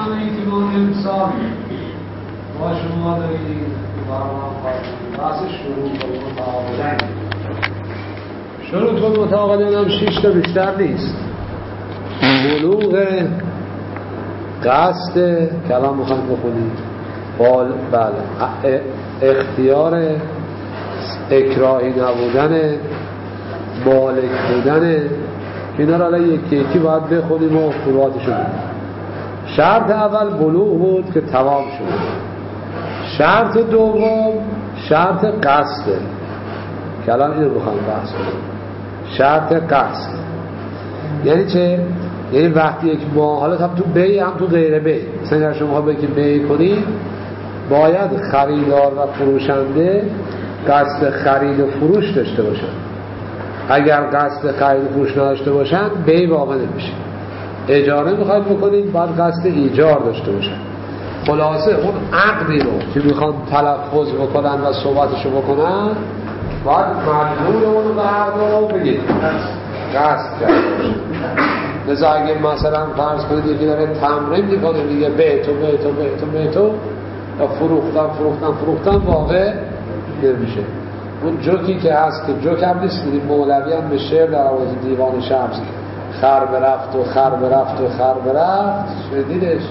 همه ایتیمان امسال ما شما دارید برنامه بحث شروط المتعاقدین. شروط المتعاقدین هم 6 تا بیشتر نیست. بلوغ، قصد کلام میخوایم بخونید، بله، اختیار، اکراهی نبودن، مالک بودن، اینا رو الان یکی یکی باید بخونیم و فروعاتشون. شرط اول بلوغ بود که تمام شد. شرط دوم شرط قصده که الان اینو بخوایم بحث کنیم. شرط قصد یعنی چه؟ یعنی وقتی یک ما حالا هم تو بی هم تو غیر بی، مثلا اگر شما بگید بی کنید باید خریدار و فروشنده قصد خرید و فروش داشته باشن. اگر قصد خرید و فروش نداشته باشن بی واقع نمیشه. اجاره میخواید بکنید باید قصد ایجار داشته باشن. خلاصه اون عقدی رو که میخوان تلفظ بکنن و صحبتشو بکنن باید مدلول اون عقد رو بگید قصد کرده باشن. لذا اگه مثلا فرض کنید یکی داره تمرین میکنه میگه بیتو یا فروختن واقع نمیشه. اون جوکی که هست که جوک هم نیست، مولوی هم به شعر در آواز دیوان شمس خر برفت شدیدش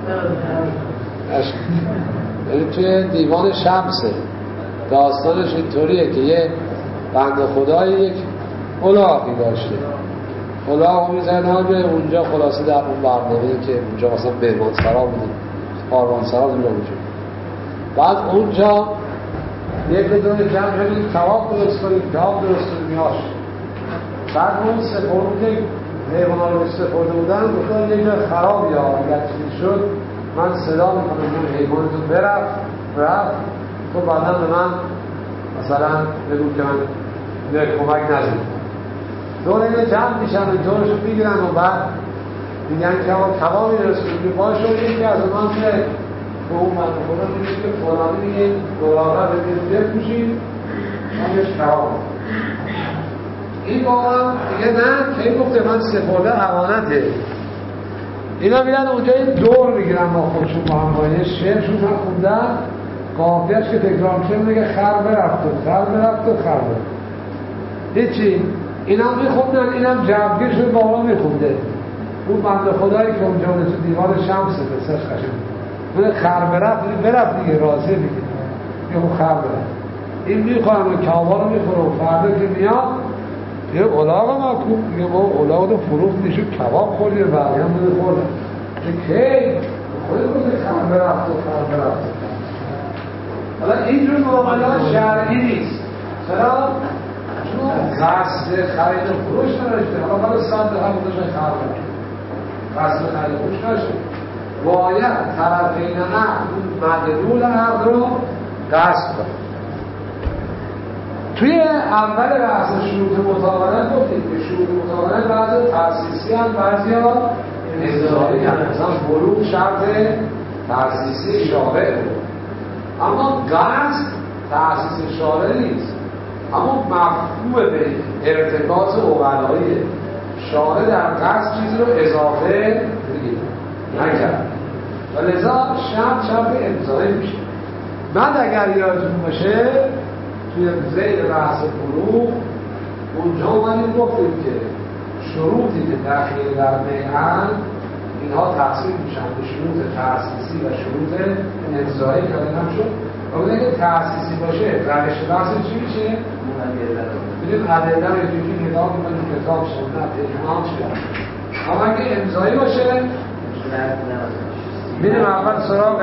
یعنی توی دیوان شمسه داستانش اینطوریه که یه بنده خدای یک الاغی داشته، الاغ میزنه به اونجا. خلاصه در اون برنامه‌ای که اونجا مثلا مهمانسرا بودیم، کاروانسرا اونجا بود. بعد اونجا یک بدون جمع شدیم کباب درست کنیم میاش. بعد اون سپرده حیوانات رو سپرده بودن گفتن یک جا خراب یا اگر چیزی شد من صدا میکنم اون حیوانتون رفت تو بعدا به من مثلا بگو که من به کمک نزدیم. دور اینو جمع میشن و دورشو میگیرن و بعد میگن که کبابی رسید باشو یکی از اونان که به اون من خدا میگه که فلانی میگه دولاغه ببینید بپوشید همش کباب. این با هم دیگه نه که گفته من سپرده امانته. اینا میرن اونجا یه دور میگیرن با خودشون با هم باید شعرشون هم خوندن قافیهش که تکرار میشه میگه خر برفت هیچی. این هم میخوندن، این هم جمعگیر شد با هم میخونده. اون بنده خدایی که اونجا تو دیوان شمسه بسش خشم میگه خر برفت دیگه رازه میگه اون خر برفت. این میخورن و کعبا رو میخوره و فردا که میاد یه الاغ مکوب میگه ما الاغ رو فروخت میشه کباب خوردیم و بقیه هم بوده خوردن که خود بوده خر برفت حالا اینجور معاملات شرعی نیست. چرا؟ چون قصد خرید و فروش نداشته. حالا برای صد هم بودشن خر برفت قصد خرید و فروش نداشته. باید طرفین عقد مدلول عقد رو قصد کنه. توی اول بحث شروط مطابقت گفتیم که شروط مطابقت بعضی تأسیسی هم بعضی ها انضاری هم. مثلا بلوغ شرط تأسیسی شارع بود، اما قصد تأسیس شارع نیست، اما مفهوم به ارتکاز عقلاییه. شارع در قصد چیزی رو اضافه نکرد و لذا شرط امضایی میشه. بعد اگر یادتون باشه توی زیر بحث بلوغ اونجا اومدیم گفتیم که شروطی که داخل در بیعن اینها تقسیم میشن به شروط تأسیسی و شروط امضایی که هم شد. و اون اگه تأسیسی باشه روش بحث چی میشه؟ میدونیم ادله رو یکی نگاه میکنیم کتاب سنت اجماع شد. اما اگه امضایی باشه میدونیم اول سراغ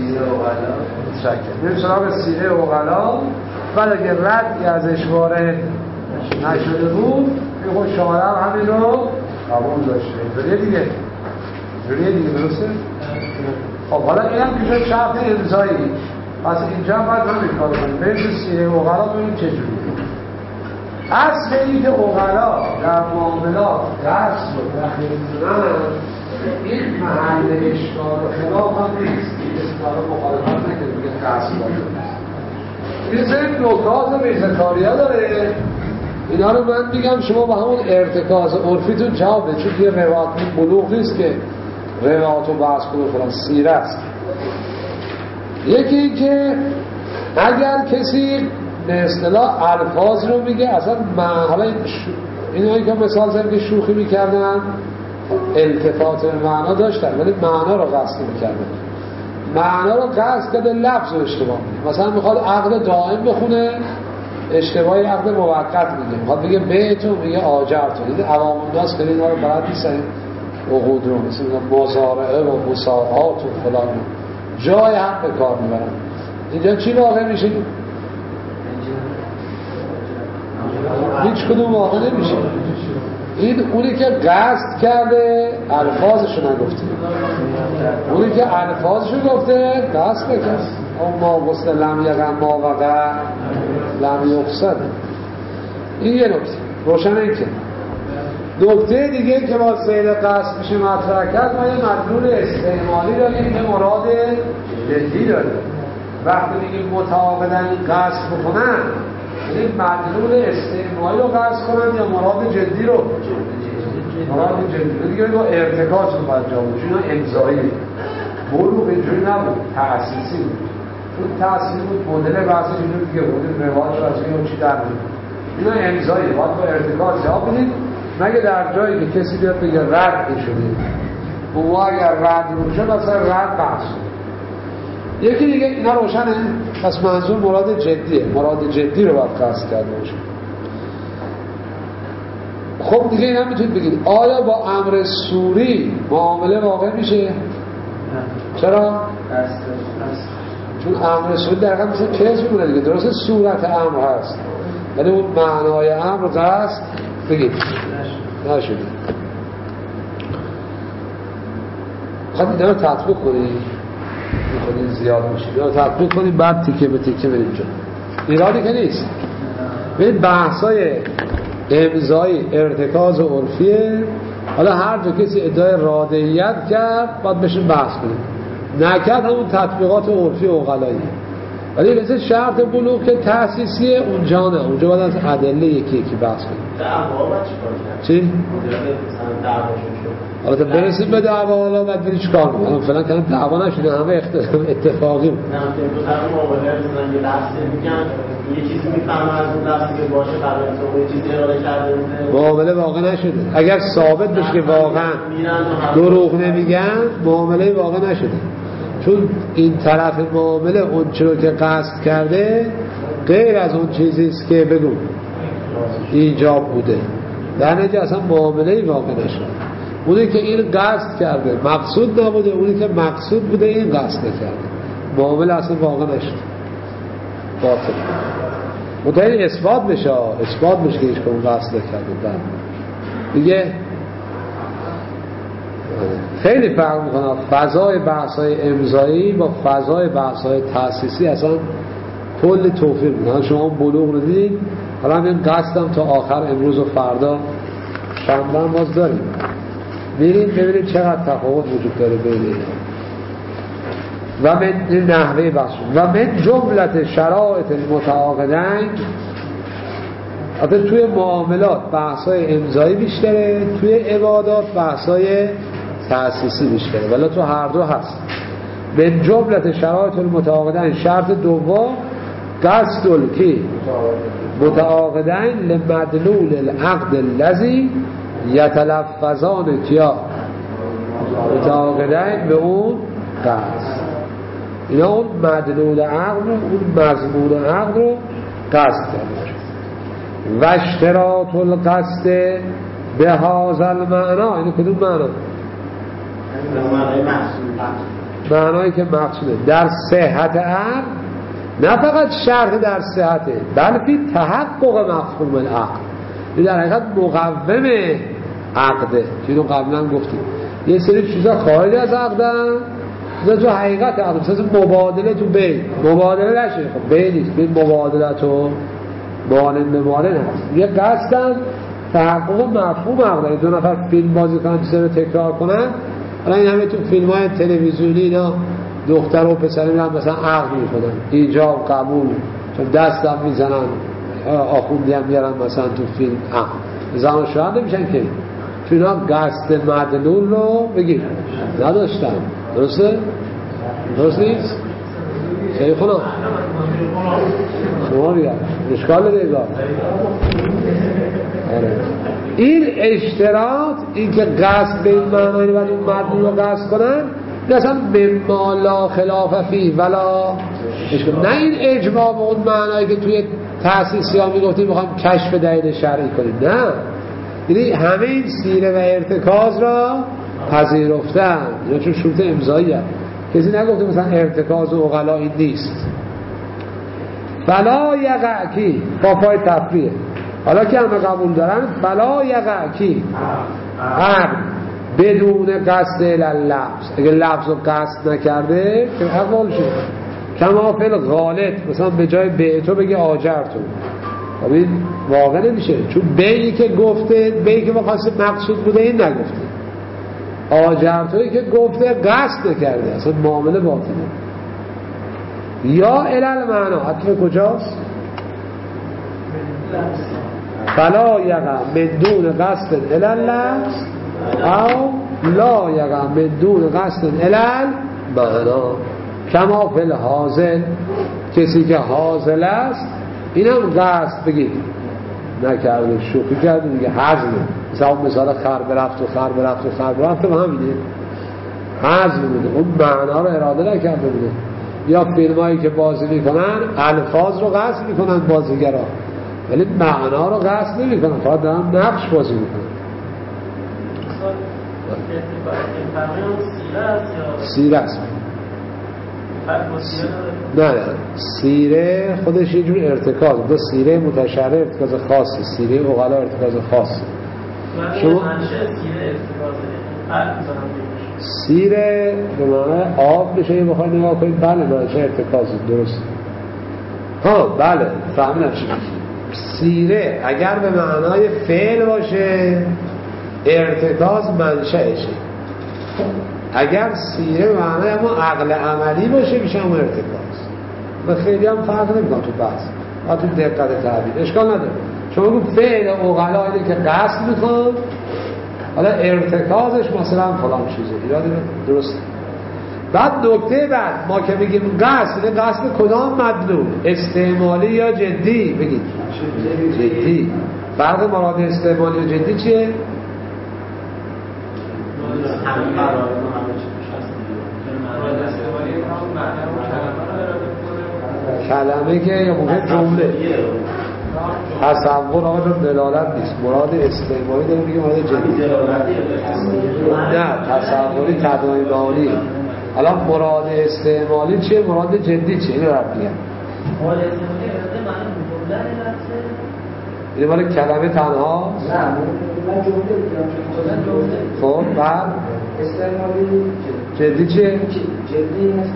سیره عقلا. بعد اگه ردی از اشواره نشده بود یه خود شماره هم همین رو قبول داشته. جوریه دیگه درسته؟ خب حالا این هم که شد شرط امضایی. پس اینجا هم باید همین کار کنیم بریم تو سیره عقلا ببینیم چه جوریه. اصل این که عقلا در معاملات قصد رو داخل می‌کنن این محل اشکال و خلاف هم نیست. این اشکال رو مخالفت نکنه بگه قصد باشه. این سری نکات میزکاریا داره. اینا رو من میگم شما با همون ارتکاز عرفیتون جواب بده. چون یه روایت بلوغ نیست که روایات و بحث کنه فلان، سیره است. یکی این که اگر کسی به اصطلاح الفاظ رو میگه اصلا حالا اینایی که مثال زدن که شوخی میکردن التفات به معنا داشتن ولی معنا رو قصد میکردن، معنا رو قصد کرده لفظ رو اشتباه میگه. مثلا میخواد عقد دائم بخونه اشتباهی عقد موقت میگه، میخواد بگه بیتون میگه آجرتون. این عوام الناس که اینا رو بلد نیستن عقود رو، مثل مزارعه و مساعات و فلان جای هم به کار میبرن. اینجا چی واقع میشه؟ هیچ کدوم واقع نمیشه. این اونی که قصد کرده الفاظشو نگفته، اونی که الفاظشو گفته قصد بکن. ما غسل لم یقم ما وقع لم یقصد. این یه نکته روشن. این که نکته دیگه که با سید قصد میشه مطرح کرد، ما یه مدلول استعمالی داریم که مراد جدی داریم. وقتی میگیم متعاقدن قصد بکنن، این مدلول استعمالی رو قصد کنن یا مراد جدی رو؟ مراد جدی. دیگه با ارتکاز رو باید جا بود، اینا امضایی بلوغ اینجوری نبود، تأسیسی بود. چون تأسیسی بود مدل بحثش اینجور دیگه بود، روایت رو از این چی در بود. اینا امضایی باید با ارتکاز جواب بدید، مگه در جایی که کسی بیاد بگه رد شده، اون اگر رد رو شد مثلا رد بحث. یکی دیگه اینا روشنه. پس منظور مراد جدیه، مراد جدی رو باید قصد کرده باشه. خب دیگه اینا میتونید بگید آیا با امر سوری معامله واقع میشه؟ چرا؟ چون امر سوری در حقیقت مثل کذب میمونه دیگه. درسته صورت امر هست ولی اون معنای امر قصد بگید نشده. خب اینا رو تطبیق کنید، میخونید زیاد میشید، اینا رو تطبیق کنید بعد تیکه به تیکه برید جا. ایرادی که نیست. ببین بحثای امضایی ارتکاز و عرفیه. حالا هر جا کسی ادعای رادعیت کرد باید بشه بحث کنید، نکرد همون تطبیقات عرفی و عقلایی. ولی مثل شرط بلوغ که تأسیسیه اونجا نه، اونجا باید از ادله یکی یکی بحث کنید. دعوا باید چیکار کرد؟ چی؟ دعواشون شد. حالا تا برسیم به دعوا حالا بعد برید چیکار کنید. فعلا که دعوا نشده، همه اتفاقی بود. نه که دو طرف مقابله مثلا یه لفظی میگن، یه چیزی میفهمه از اون لفظی که باشه برای تو یه چیزی اراده کرده بوده. معامله واقع نشده. اگر ثابت بشه که واقعا دروغ نمیگن، معامله واقع نشده. چون این طرف معامله اون چیزی که قصد کرده غیر از اون چیزی است که بگو ایجاب بوده، در نتیجه اصلا معامله واقع نشده. اونی که این قصد کرده مقصود نبوده، اونی که مقصود بوده این قصد نکرده، معامله اصلا واقع نشده، باطل. متأیید اثبات بشه که هیچ کدوم قصد نکرده. دیگه خیلی فرق میکنه فضای بحث‌های امضایی با فضای بحث‌های تأسیسی. اصلا کل توفیق میکنه. شما بلوغ رو دیدید، حالا من قصدم تا آخر امروز و فردا شنبه باز داریم، میرید ببینید چقدر تفاوت وجود داره بین اینا. و من نحوه بحث و من جملت شرایط المتعاقدین. حتی توی معاملات بحث‌های امضایی بیشتره، توی عبادات بحث‌های تأسیسی بیشتره، ولی تو هر دو هست. من جملت شرایط المتعاقدین، شرط دوم قصد الکی متعاقدین لمدلول العقد الذی یتلفظان کیا متعاقدین به اون قصد. اینا اون مدلول عقد رو، اون مضمون عقد رو قصد کرده. و اشتراط القصد به هذا المعنا، اینو کدوم معنا؟ معنایی که مقصوده در صحت عقد، نه فقط شرط در صحته بلکه تحقق مفهوم العقد. این در حقیقت مقوم عقده که اینو قبلا گفتیم. یه سری چیزا خارج از عقدن، مثلا تو حقیقت عقد، مثلا مبادله تو بی مبادله نشه، خب بی نیست، بی مبادله تو مالن به مالن هست. یه قصدن تحقق مفهوم عقده. دو نفر فیلم بازی کنن چیزا رو تکرار کنن، حالا این همه تو فیلم های تلویزیونی اینا دختر و پسر میرن مثلا عقد میکنن، ایجاب قبول، چون دست هم میزنن، آخوندی هم میارن مثلا تو فیلم عقد. زن و شوهر نمیشن که چون اینا قصد مدلول رو بگید نداشتن. درسته؟ درست نیست؟ شیخونا شما بیا اشکال دیگاه. این اشتراط، این که قصد به این معنی ولی اون مدلول رو قصد کنن، مثلا مما لا خلاف فیه ولا اشکال. نه این اجماع به اون معنایی که توی تأسیسی ها میگفتیم میخوایم کشف دلیل شرعی کنیم، نه، یعنی همه این سیره و ارتکاز را پذیرفتن، یا چون شروط امضایی هست. کسی نگفته مثلا ارتکاز و عقلا این نیست. فلا یقعکی با پای تفریه، حالا که همه قبول دارن فلا یقعکی عقل بدون قصد لفظ، اگه لفظ رو قصد نکرده که اقوال شد کما فی الغالب، مثلا به جای بیعتو بگه آجرتو، خب این واقع نمیشه، چون بیعی که گفته، بیعی که مقصد مقصود بوده این نگفته، آجرتویی که گفته قصد نکرده، اصلا معامله باطله. یا علل معنا حتی کجاست؟ فلا یقع من دون قصد علل لفظ او لا یقع من دون قصد علل معنا کما فی الحاضر، کسی که حاضر است اینم قصد بگید نکرده، شوخی کرده دیگه، حزمه، مثلا خر برفت و خر برفت و خر برفت و همینه، حزم بوده، اون معنا رو اراده نکرده بوده. یا فیلم هایی که بازی میکنن الفاظ رو قصد میکنن بازیگرا، ولی معنا رو قصد نمیکنن، فقط دارن نقش بازی میکنن. سیره است. نه سیره خودش یه جور ارتکاز، دو سیره متشرع ارتکاز خاصی، سیره عقلا ارتکاز خاصی. شما سیره به معنی آب بشه یه بخواه نگاه کنید، بله منشه ارتکازی، درست. ها بله فهمیدم چی میگی. سیره اگر به معنای فعل باشه ارتکاز منشأشه، اگر سیره به معنای اما عقل عملی باشه میشه اما ارتکاز. و خیلی هم فرق نمیکنه تو بحث و تو دقت تعبیر، اشکال نداره. شما گفت فعل عقلا اینه که قصد میکن، حالا ارتکازش مثلا فلان چیزه، ایراد درست. بعد نکته بعد ما که میگیم قصد، اینه قصد کدام مدلول، استعمالی یا جدی؟ بگید جدی. فرق مراد استعمالی و جدی چیه؟ کلمه که یا موقع جمله تصور آقا دلالت نیست، مراد استعمالی داره میگه، مراد جدی نه تصوری تداعی معانی. الان مراد استعمالی چیه، مراد جدی چیه؟ اینو رب میگم مراد استعمالی این مال کلمه تنها نه خب بعد استعمالی جدی چیه؟ جدی هست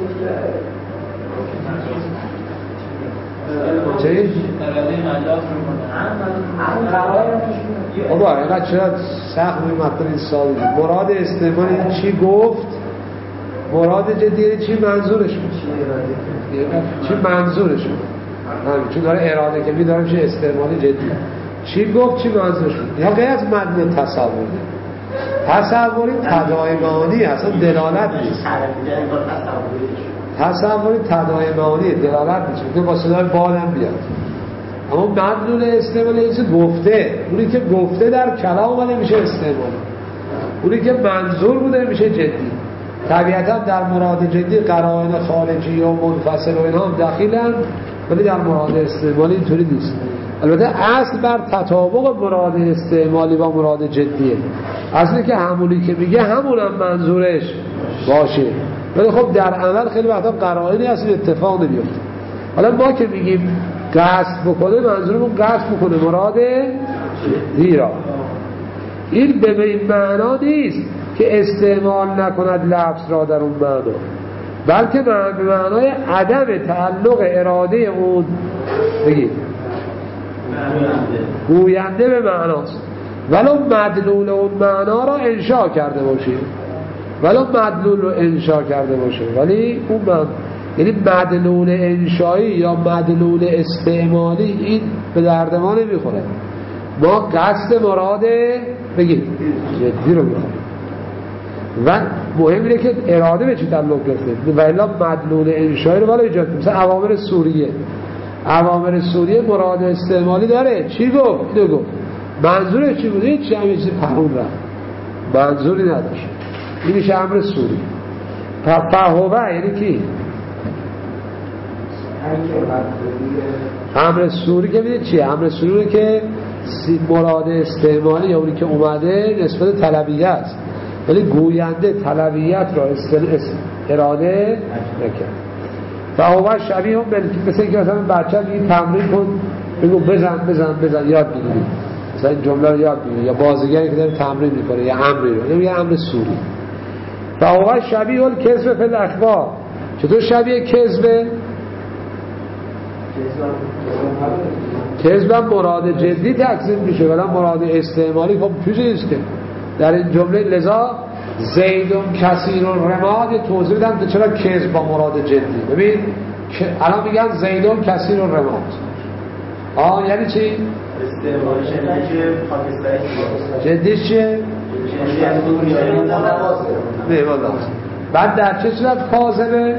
که چه؟ بابا اینقدر چرا سخت روی مطلب این سال مراد استعمالی چی گفت؟ مراد جدی چی منظورش بود؟ چی منظورش بود؟ چون داره اراده که میداره میشه استعمالی جدی. چی گفت چی منظورش بود؟ یا غیر از مدن تصوری، تصوری تداعی اصلا دلالت نیست، تصوری تداعی معانی دلالت نیست که با صدای بالم بیاد. اما مدلول استعمالی یه چیز گفته، اونی که گفته در کلام اومده میشه استعمالی، اونی که منظور بوده میشه جدی. طبیعتا در مراد جدی قرائن خارجی و منفصل و اینا هم دخیلن، ولی در مراد استعمالی اینطوری نیست. البته اصل بر تطابق مراد استعمالی با مراد جدیه، اصلی که همونی که میگه همونم منظورش باشه، ولی خب در عمل خیلی وقتا قرائنی هست اتفاق نمیفته. حالا ما که میگیم قصد بکنه، منظورمون قصد بکنه مراد جدی را، این به این معنا نیست که استعمال نکند لفظ را در اون معنا، بلکه به معنای عدم تعلق اراده اون بگید گوینده به معناست، ولو مدلول اون معنا را انشاء کرده باشه، ولو مدلول رو انشاء کرده باشه، ولی اون یعنی مدلول انشایی یا مدلول استعمالی این به درد ما نمیخوره. ما قصد مراد بگید جدی رو میخواد و مهم اینه که اراده به چی تعلق گرفته و الا مدلول انشایی رو بالا ایجاد کنه. مثلا اوامر سوریه مراد استعمالی داره. چی گفت؟ اینو گفت. منظورش چی بود؟ هیچ همین چیزی پرون رفت، منظوری نداشت. این میشه امر سوری. فهوه یعنی کی؟ امر سوری که میده چیه؟ امر سوری که مراد استعمالی یا اونی که اومده نسبت طلبیه است، ولی گوینده طلبیت را اراده نکرد. فهوه شبیه هم مثل اینکه مثلا بچه میگی تمرین کن، بگو بزن یاد بگیری، مثلا این جمله رو یاد بگیری، یا بازیگری که داره تمرین میکنه یا امری رو، یه امر سوری. فهوه شبیه الکذب فی الاخبار. چطور شبیه کذبه؟ کذبم مراد جدی تقسیم میشه ولی مراد استعمالی خب چیزی نیست که در این جمله. لذا زیدون کثیر الرماد توضیح بدم که چرا کذب با مراد جدی. ببین الان میگن زیدون کثیر الرماد، یعنی چی؟ استعمالش یعنی که خاکستری جدیش چیه؟ بعد در چه صورت کاذبه؟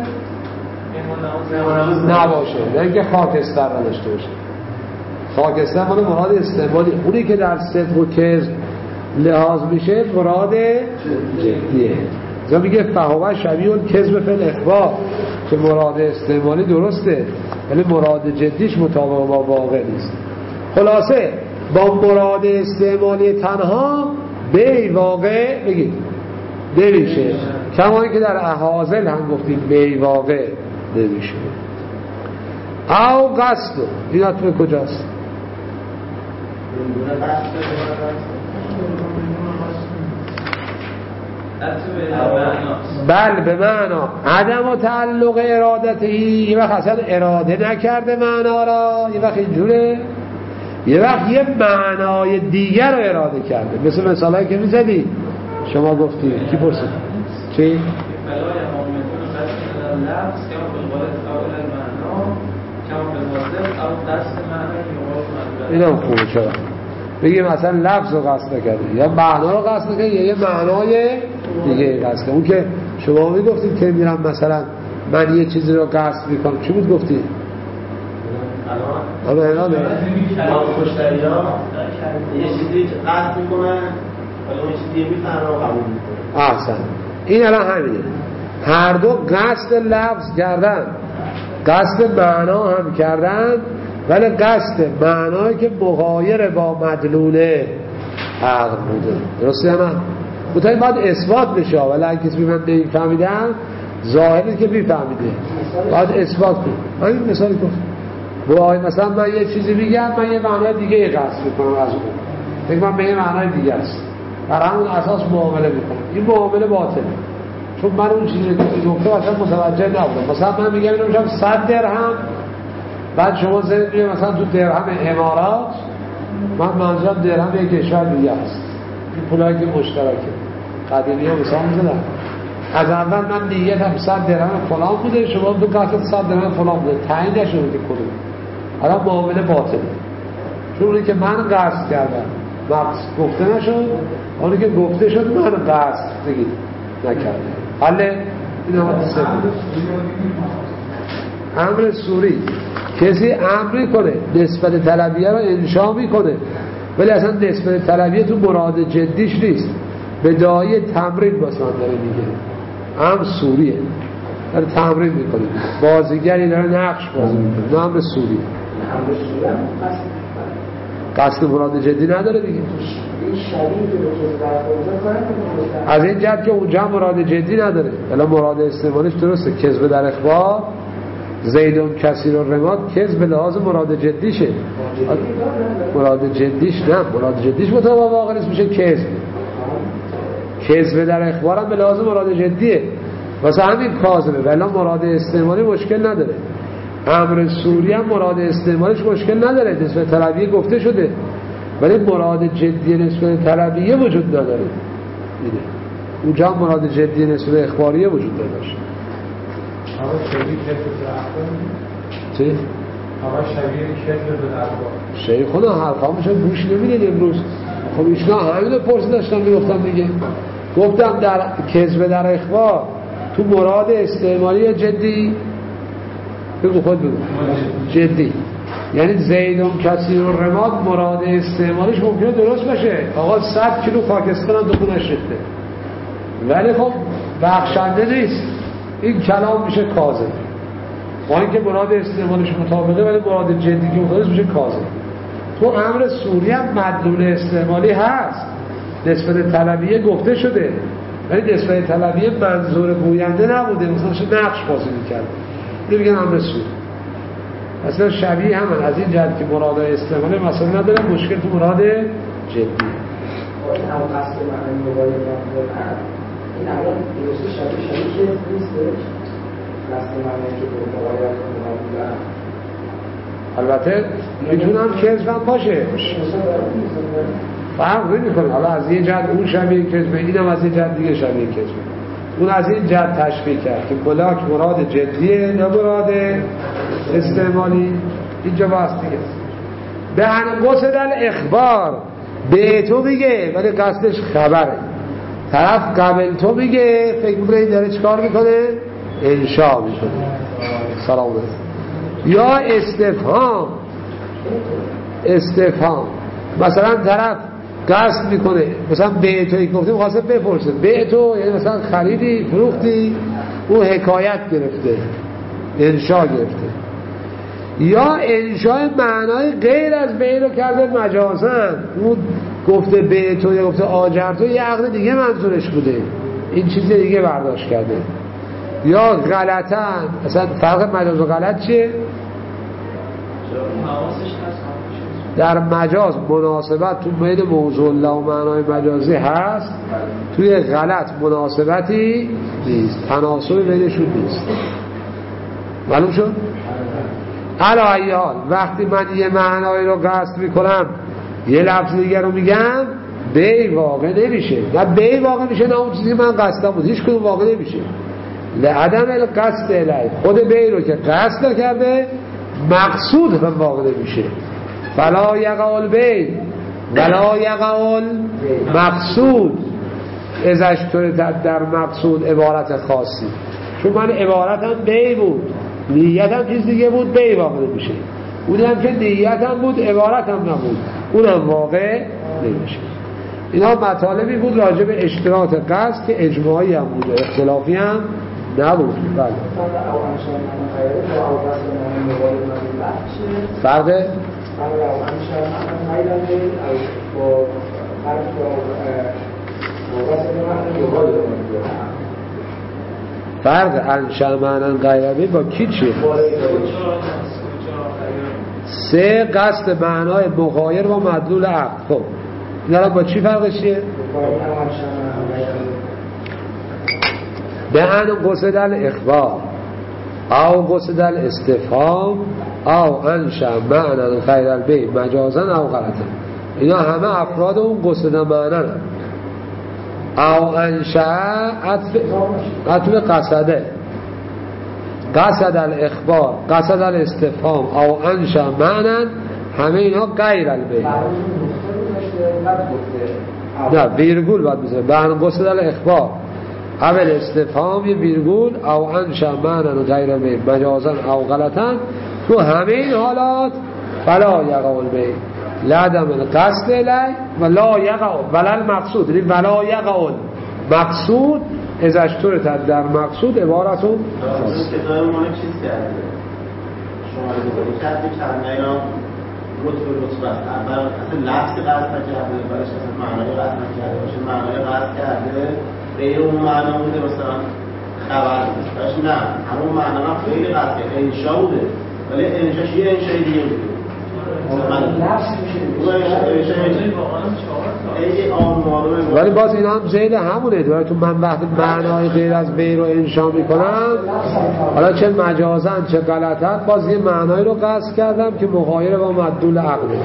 نباشه، یعنی که خاکستر نداشته باشه. خاکستر مال مراد استعمالی. اونی که در صدق و کذب لحاظ میشه مراد جدیه. زمان میگه فهوه شبیه الکذب فی الاخبار که مراد استعمالی درسته ولی مراد جدیش مطابق با واقع نیست. خلاصه با مراد استعمالی تنها به واقع بگید نمیشه، کما اینکه در احاذل هم گفتیم به واقع نمیشه. او قصد این اطمه کجاست؟ بل به معنا عدم و تعلق ارادتی. یه وقت اصلا اراده نکرده معنا را، یه وقت اینجوره، یه وقت یه معنای دیگر رو اراده کرده. مثل مثالایی که میزدی شما گفتی. کی پرسید؟ چی؟ اینا خوبه. چرا؟ بگیم مثلا لفظ رو قصد نکرده یا معنا رو قصد نکرده یا یه معنای دیگه قصد کرده. اون که شما میگفتید که میرم مثلا من یه چیزی رو قصد میکنم، چی بود گفتی؟ الان مشتری ها یه چیزی قصد میکنن ولی اون چیزی میفهمن و قبول میکنن. احسن. این الان همینه، هر دو قصد لفظ کردن، قصد معنا هم کردن، ولی قصد معنایی که مغایر با مدلول عقل بوده. درسته نه؟ متوجه باید اثبات بشه، ولی اگه کسی من نمیفهمیدن ظاهری که میفهمیده باید اثبات کنه. همین مثالی گفت مثلا من یه چیزی میگم، من یه معنای دیگه قصد میکنم از اون، فکر من به یه معنای دیگه است، بر همون اساس معامله میکنم. این معامله باطله، چون من اون چیزی که گفتم اصلا متوجه نبودم. مثلا من میگم اینو میشم 100 درهم، بعد شما ذهن میگه مثلا تو درهم امارات، من منظورم درهم یک کشور دیگه است. این پولایی که مشترکه قدیمی ها مثلا میزدن، از اول من نیتم 100 درهم فلان بوده، شما دو قصد 100 درهم فلان بوده، تعیین نشده که کدوم. الان معامله باطله، چون اونی که من قصد کردم مقصد گفته نشد، اونی که گفته شد من قصد بگید نکردم. حاله این همه سه بود. امر سوری کسی امری کنه نسبت طلبیه رو انشا میکنه ولی اصلا نسبت طلبیه تو مراد جدیش نیست، به دایه تمرین مثلا داره میگه. امر سوریه، داره تمرین میکنه، بازیگری داره نقش بازی میکنه. امر سوری قصد مراد جدی نداره دیگه. از این جهت که اونجا مراد جدی نداره، ولی مراد استعمالیش درسته. کذب در اخبار زیدون کثیر الرماد کذب لحاظ مراد جدیشه، مراد جدیش نه، مراد جدیش مطابق واقع نیست، میشه کذب. کذب در اخبار هم به لحاظ مراد جدیه، واسه همین کاذبه، ولی مراد استعمالی مشکل نداره. امر سوری هم مراد استعمالش مشکل نداره، نسبت طلبیه گفته شده، ولی مراد جدی نسبت طلبیه وجود نداره. اونجا مراد جدی نسبت اخباریه وجود نداشت. چی؟ آقا شبیه کذب به اخبار. شیخ خدا حرفا میشه گوش نمیدید امروز. خب ایشنا همین رو پرسی داشتم میگفتم دیگه. گفتم در کذب در اخبار تو مراد استعمالی یا جدی؟ بگو خود بگو. جدی. یعنی زیدون کثیر الرماد مراد استعمالیش ممکنه درست باشه، آقا 100 کیلو خاکستر هم تو خونش ریخته، ولی خب بخشنده نیست. این کلام میشه کاذب، با اینکه مراد استعمالش مطابقه ولی مراد جدی که مطابقه میشه کاذب. تو امر سوری هم مدلول استعمالی هست، نسبت طلبیه گفته شده، ولی نسبت طلبیه منظور گوینده نبوده، مثلا نقش بازی میکرد. اینو میگن امر سوری. مثلا شبیه همون از این جهت که مراد استعمالی مثلا نداره، مشکل تو مراد جدی. این هم قصد معنی مبالغه میکنن. این الان درست شبیه که نیستش. قصد معنی که مبالغه میکنن. البته میتونم کذب هم باشه، فرق نمیکنه. حالا از یه جهت اون شبیه کذبه، اینم از یه جهت دیگه شبیه کذبه. اون از این جهت تشبیه کرد که کلاک مراد جدیه نه مراد استعمالی. اینجا بحث دیگه. به انقصد الاخبار به تو میگه ولی قصدش خبره. طرف قبل تو میگه فکر میکنه این داره چیکار میکنه؟ انشاء میکنه. سلام علیکم. یا استفهام مثلا طرف قصد میکنه، مثلا به توی گفته میخواسته بپرسه به تو، یعنی مثلا خریدی فروختی، او حکایت گرفته، انشاء گرفته. یا انشاء معنای غیر از به رو کرده مجازن، اون گفته به تو یا گفته آجر تو یه عقد دیگه منظورش بوده، این چیز دیگه برداشت کرده. یا غلطن، مثلا فرق مجاز و غلط چیه؟ در مجاز مناسبت تو بین موضوع الله و معنای مجازی هست، توی غلط مناسبتی نیست، تناسب بینشون نیست. معلوم شد؟ علی حال وقتی من یه معنای رو قصد میکنم یه لفظ دیگر رو میگم، بی واقع نمیشه. نه بی واقع میشه، نه اون چیزی که من قصدم بود، هیچ کدوم واقع نمیشه. لعدم القصد الی، خود بی رو که قصد کرده مقصود هم واقع نمیشه. فلا یقال بی ولا یقال مقصود، ازش طور در مقصود عبارت خاصی، چون من عبارتم بی بود، نیتم چیز دیگه بود، بی واقع نمیشه. اونم که نیتم بود عبارتم نبود، اونم واقع نمیشه. اینا مطالبی بود راجع به اشتراط قصد که اجماعی هم بود، اختلافی هم نبود. بله. فرق فرق انشأ معنی غیره با کی چیه؟ سه قصد معنای مغایر با مدلول عقد. خب اینا با چی فرقش چیه؟ به ان قصد الاخبار او قصد الاستفهام او انشأ معنی غیر البی مجازا او غلطا. اینا همه افراد اون قصد معنی. او انشأ عطف قصده، قصد الاخبار، قصد الاستفهام او انشأ معنی، همه اینا غیر البی. نه ویرگول باید بزنه. به ان قصد الاخبار اول استفهام یه ویرگول او انشأ معنی غیر البی مجازا او غلطا، تو همه این حالات فلا یقع البی لعدم القصد الی ولا یقع ولا المقصود، یعنی ولا یقع مقصود ازش طور در مقصود عبارتون خاص. کتاب ما چیز کرده شما رو کرده کلمه اینا رتبه است. اول اصلا لفظ قصد نکرده، بعدش اصلا معنای قصد نکرده باشه، معنای قصد کرده غیر اون معنا بوده، مثلا خبر باشه، نه همون معنا هم غیر قصد انشاء بوده، ولی انشاءش یه انشاء دیگه بوده. ولی باز اینا هم زید همونه دوباره. تو من وقتی معنای غیر از بی رو انشا میکنم، حالا چه مجازن چه غلطن، باز یه معنای رو قصد کردم که مغایر با مدلول عقله.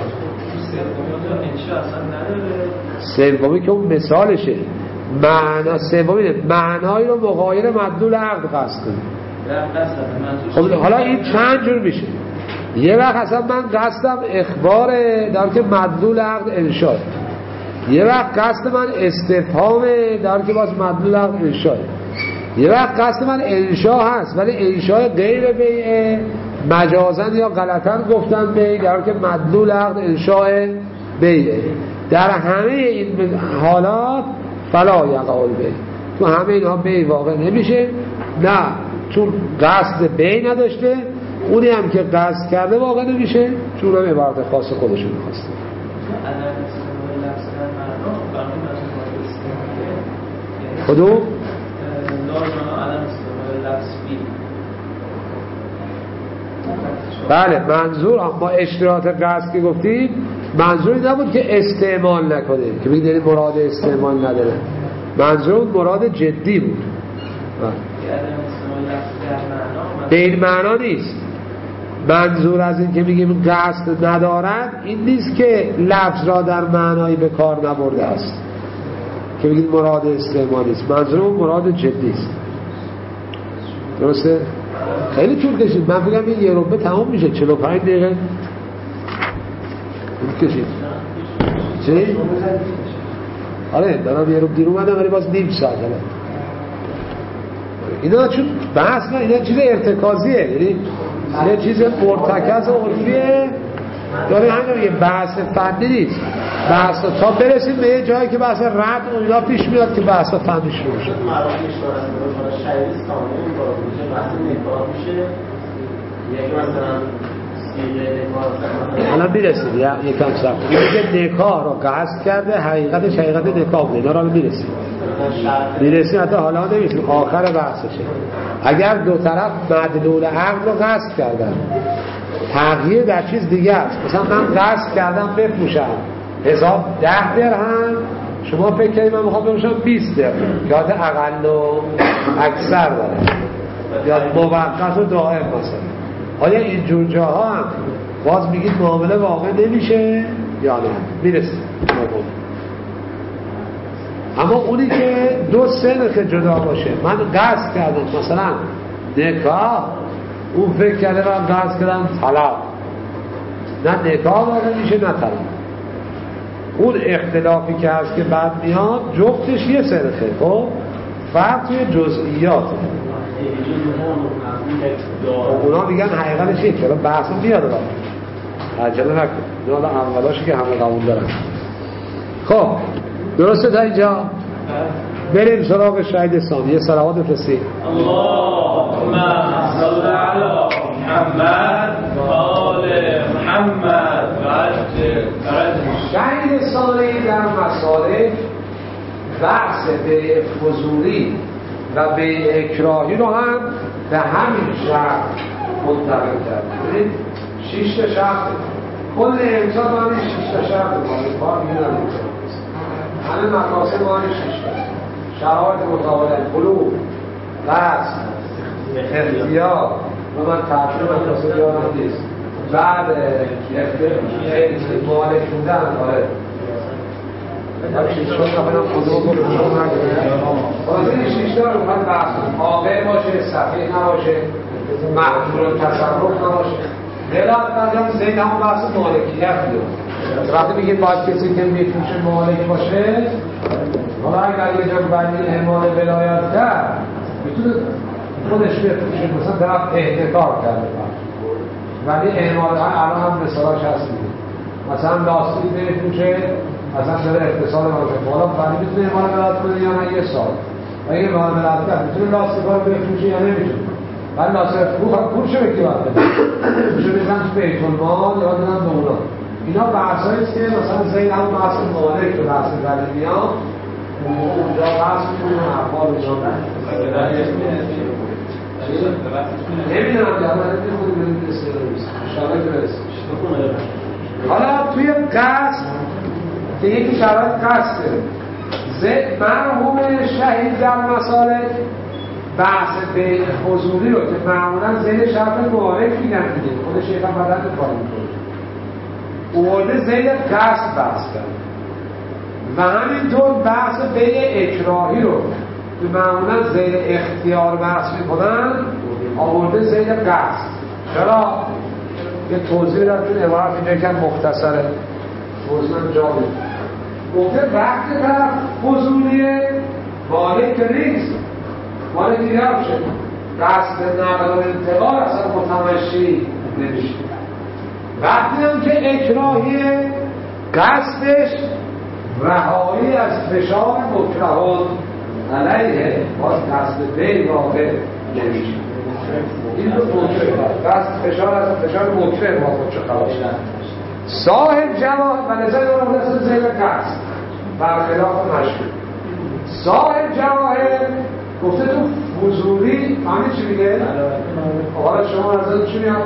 سومی که اون مثالشه، معنا سومی معنای رو مغایر مدلول عقل قصد کنیم. خب حالا این چند جور میشه. یه وقت اصلا من قصدم اخباره در که مدلول عقد انشاء، یه وقت قصد من استفهامه در که باز مدلول لغو انشاه، یه وقت قصد من انشا هست ولی انشای غیر بیعه، مجازن یا غلطن گفتن بیع در که مدلول لغو انشای بیعه. در همه این حالات فلا یقع البیع، تو همه اینها بیع واقع نمیشه، نه چون قصد بیع نداشته، اونی هم که قصد کرده واقع نمیشه چون هم عبارت خاص خودشون میخواسته. کدوم؟ بله منظور اما اشتراط قصد که گفتیم منظوری نبود که استعمال نکنه که بگید مراد استعمال نداره، منظور مراد جدی بود. به این معنا نیست. منظور از این که میگیم قصد ندارد این نیست که لفظ را در معنایی به کار نبرده است که بگید مراد استعمال نیست، منظور مراد جدی است. درسته؟ خیلی طول کشید، من بگم این یه ربع تمام میشه، 45 دقیقه طول کشید. چی؟ آره دارم یه ربع دیر اومدم ولی باز نیم ساعت هلا. اینا چون بحث نه، اینا چیز ارتکازیه، یعنی یه چیز مرتکز عرفیه، داره همین یه بحث فنی نیست. بحث تا برسیم به یه جایی که بحث رد و اینا پیش میاد که بحث فنی شروع میشه. الان میرسیم یکم سب میگه نکاح رو قصد کرده، حقیقتش حقیقت نکاح بوده، اینا رو میرسیم حتی حالا نمیرسیم آخر بحثشه. اگر دو طرف مدلول عقد رو قصد کردن، تغییر در چیز دیگه است، مثلا من قصد کردم بفروشم حساب 10 درهم، شما فکر کنید من میخوام بفروشم 20 درهم، که حالت اقل و اکثر داره یا موقت و دائم مثلا. آیا این جور جاها هم باز میگید معامله واقع نمیشه یا نه؟ میرسید. اما اونی که دو سنخ جدا باشه، من قصد کردم مثلا نکاح، اون فکر کرده من قصد کردم طلاق، نه نکاح واقع میشه نه طلاق. اون اختلافی که هست که بعد میاد جفتش یه سنخه، خب فرق توی جزئیاته. اونا میگن حقیقتش یک کلا بحثم بیاد را عجله نکن، اونا اولاشی که همه قبول دارن. خب درسته تا اینجا؟ بریم سراغ شهید ثانی. صلوات بفرستید. اللهم صل علی محمد و آل محمد و عجل. شهید ثانی در مسالک بحث به فضولی و به اکراهی رو هم به همین شرط منطبق کرد. ببینید 6 تا شرط کل امضا داره، 6 تا شرط داره، کار میگه همه مقاصد ما 6 تا شرایط متعادل، بلوغ، قصد، اختیار و من تعبیر مقاصد یادم نیست، بعد مالک بودن. آره شما خودم خودم این 6 تا رو باید بحث کنم. عاقل باشه، صفیح نباشه، محجور تصرف نباشه. بلاد بعدم زید همون بحث مالکیت میاد. وقتی میگید باید کسی که میفروشه مالک باشه، حالا اگر یه جا بندی اعمال ولایت کرد میتونه خودش بفروشه، مثلا طرف احتکار کرده ولی اعمال الان هم مثالاش هست. مثلا لاستیک بفروشه، مثلا داره اقتصاد باشه، حالا فردی میتونه اعمال ولایت کنه یا نه یه سال. اگه اعمال ولایت کرد میتونه لاستیک رو بفروشه یا نمیتونه. ولی لاستیک فروشه به کی باید بده؟ میشه بزن تو بیت المال یا بدن به اونا. اینا بحثایی است که مثلا زید همون بحث مالک تو بحث قدیمی‌ها اونجا بحث می‌کنه احوال اونجا. نمیدونم که الان خودی بریم استفاده شرایط برسیم. حالا توی قصد که یکی شرایط قصده مرحوم شهید در مسالک بحث بین حضوری رو که معمولا زیر شرط معارف میگن دیگه، خود شیخ هم بدن کار میکنه اوورده زیر قصد بحث کرد و همینطور بحث بین اکراهی رو که معمولا زیر اختیار بحث میکنن آورده زیر قصد. چرا؟ یه توضیح دارتون عبارت اینجا که مختصره توضیح من جا بید. گفته وقتی طرف فضولیه مالک نیست، مالک دیگه میشه. قصد نقل و انتقال اصلا متمشی نمیشه. وقتی هم که اکراهیه قصدش رهایی از فشار مکرهان علیه، باز قصد بین واقع نمیشه. این رو مکره قصد فشار از فشار مکره با خودش خلاص. صاحب جواهر و نظر رو دست زیر قصد برخلاف مشکل. صاحب جواهر گفته تو فضولی همین چی میگه؟ حالا شما نظر چی میاد؟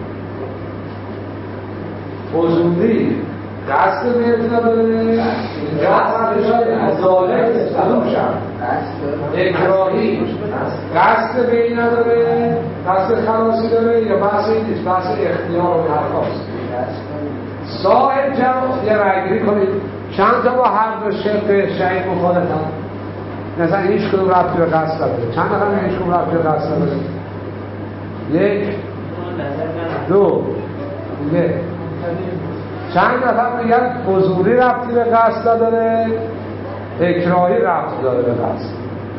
فضولی قصد میتونه داره قصد ظالم معلوم شد اکراهی قصد بین نداره، قصد خلاصی داره یا بحث این نیست، بحث اختیار و حرفاست. صاحب جواهر یه رأیگیری کنید چند تا با هر دو شرط شهید مخالفن؟ مثلا هیچ کدوم ربطی به قصد نداره. چند نفر هیچ کدوم ربطی به قصد نداره؟ یک دو دیگه. چند نفر میگن فضولی ربطی به قصد نداره، اکراهی ربط داره به قصد.